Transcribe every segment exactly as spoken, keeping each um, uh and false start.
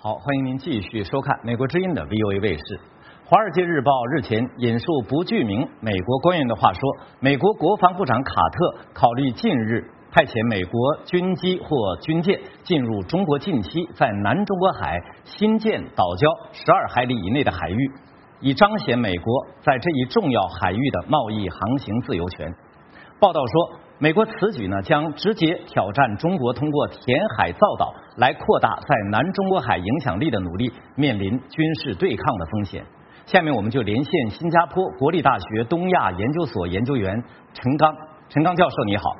好，欢迎您继续收看美国之音的 V O A 卫视。《华尔街日报》日前引述不具名美国官员的话说，美国国防部长卡特考虑近日派遣美国军机或军舰进入中国近期在南中国海新建岛礁十二海里以内的海域，以彰显美国在这一重要海域的贸易航行自由权。报道说，美国此举呢将直接挑战中国通过填海造岛来扩大在南中国海影响力的努力，面临军事对抗的风险。下面我们就连线新加坡国立大学东亚研究所研究员陈刚。陈刚教授你好。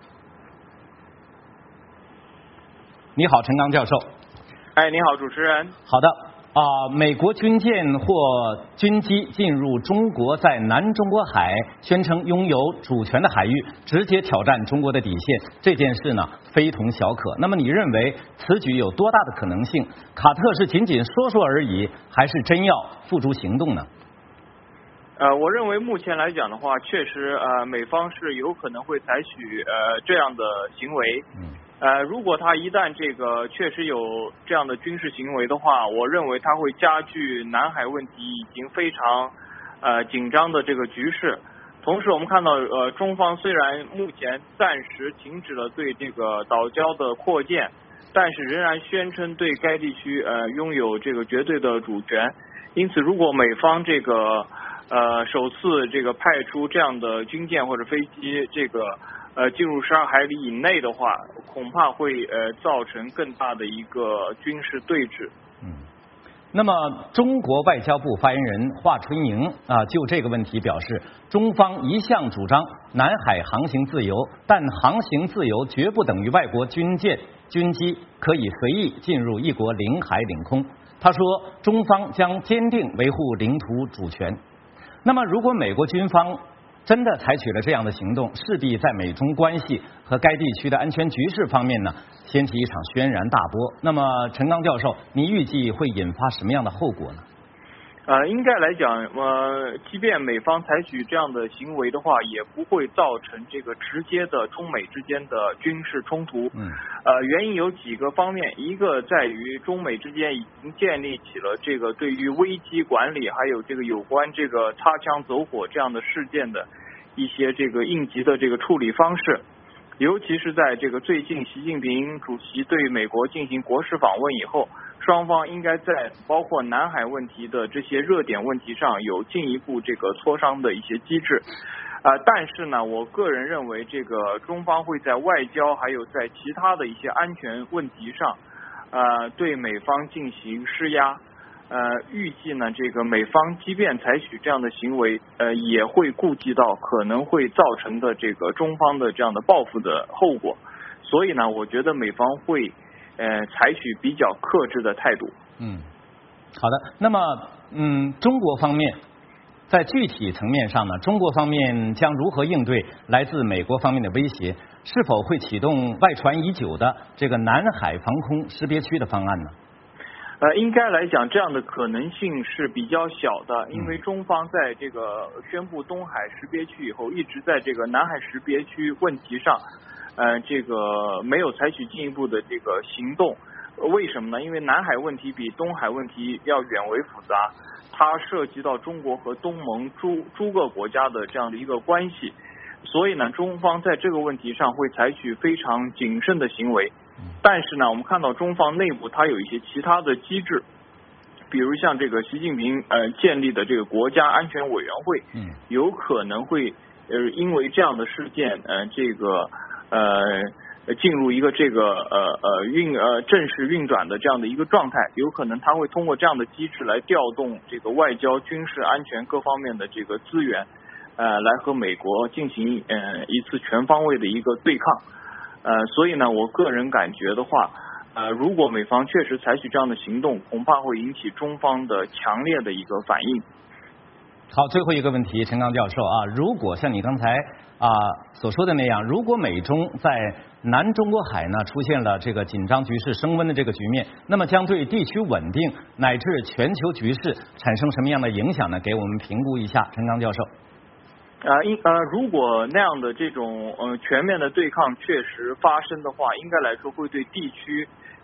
你好，陈刚教授。 哎，你好，主持人。 好的。啊、呃，美国军舰或军机进入中国在南中国海宣称拥有主权的海域，直接挑战中国的底线，这件事呢非同小可。那么你认为此举有多大的可能性？卡特是仅仅说说而已，还是真要付诸行动呢？ 呃，我认为目前来讲的话，确实呃，美方是有可能会采取呃这样的行为。嗯。呃，如果他一旦这个确实有这样的军事行为的话，我认为他会加剧南海问题已经非常呃紧张的这个局势。同时，我们看到呃中方虽然目前暂时停止了对这个岛礁的扩建，但是仍然宣称对该地区呃拥有这个绝对的主权。因此，如果美方这个呃首次这个派出这样的军舰或者飞机这个呃进入十二海里以内的话，恐怕会呃造成更大的一个军事对峙。 嗯，那么中国外交部发言人华春莹啊就这个问题表示，中方一向主张南海航行自由，但航行自由绝不等于外国军舰、军机可以随意进入一国领海领空。他说，中方将坚定维护领土主权。那么，如果美国军方真的采取了这样的行动，势必在美中关系和该地区的安全局势方面呢，掀起一场轩然大波。那么，陈刚教授，你预计会引发什么样的后果呢？ 呃，应该来讲，呃，即便美方采取这样的行为的话，也不会造成这个直接的中美之间的军事冲突。嗯。呃，原因有几个方面，一个在于中美之间已经建立起了这个对于危机管理，还有这个有关这个擦枪走火这样的事件的一些这个应急的这个处理方式。尤其是在这个最近习近平主席对美国进行国事访问以后，双方应该在包括南海问题的这些热点问题上有进一步这个磋商的一些机制。呃，但是呢，我个人认为这个中方会在外交还有在其他的一些安全问题上，呃，对美方进行施压。呃，预计呢，这个美方即便采取这样的行为，呃，也会顾及到可能会造成的这个中方的这样的报复的后果。所以呢，我觉得美方会呃采取比较克制的态度。 嗯，好的。那么，嗯，中国方面在具体层面上呢，中国方面将如何应对来自美国方面的威胁？是否会启动外传已久的这个南海防空识别区的方案呢？ 呃，应该来讲，这样的可能性是比较小的，因为中方在这个宣布东海识别区以后，一直在这个南海识别区问题上，呃，这个没有采取进一步的这个行动。为什么呢？因为南海问题比东海问题要远为复杂，它涉及到中国和东盟诸诸个国家的这样的一个关系，所以呢，中方在这个问题上会采取非常谨慎的行为。但是呢，我们看到中方内部它有一些其他的机制，比如像这个习近平呃建立的这个国家安全委员会，嗯，有可能会呃因为这样的事件呃这个呃进入一个这个呃呃运呃正式运转的这样的一个状态，有可能它会通过这样的机制来调动这个外交、军事、安全各方面的这个资源，呃来和美国进行呃一次全方位的一个对抗。呃，所以呢，我个人感觉的话，呃，如果美方确实采取这样的行动，恐怕会引起中方的强烈的一个反应。 好，最后一个问题，陈刚教授啊，如果像你刚才啊所说的那样，如果美中在南中国海呢出现了这个紧张局势升温的这个局面，那么将对地区稳定乃至全球局势产生什么样的影响呢？给我们评估一下，陈刚教授。 呃，应呃，如果那样的这种呃全面的对抗确实发生的话，应该来说会对地区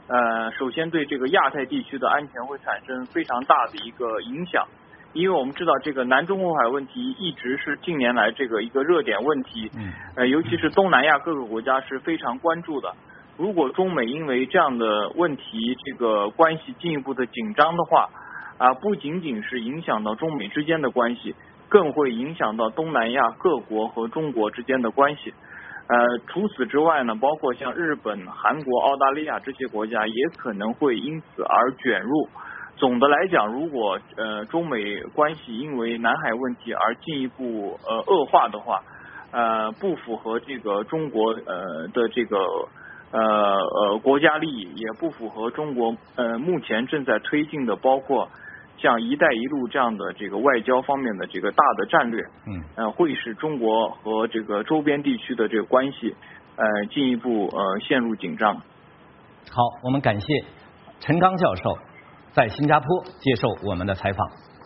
呃，首先对这个亚太地区的安全会产生非常大的一个影响，因为我们知道这个南中国海问题一直是近年来这个一个热点问题，呃，尤其是东南亚各个国家是非常关注的。如果中美因为这样的问题，这个关系进一步的紧张的话，啊，不仅仅是影响到中美之间的关系，更会影响到东南亚各国和中国之间的关系。呃，除此之外呢，包括像日本、韩国、澳大利亚这些国家也可能会因此而卷入。总的来讲，如果呃中美关系因为南海问题而进一步呃恶化的话，呃不符合这个中国呃的这个呃呃国家利益，也不符合中国呃目前正在推进的包括像“一带一路”这样的这个外交方面的这个大的战略，嗯，呃，会使中国和这个周边地区的这个关系，呃，进一步呃陷入紧张。 好，我们感谢陈刚教授在新加坡接受我们的采访。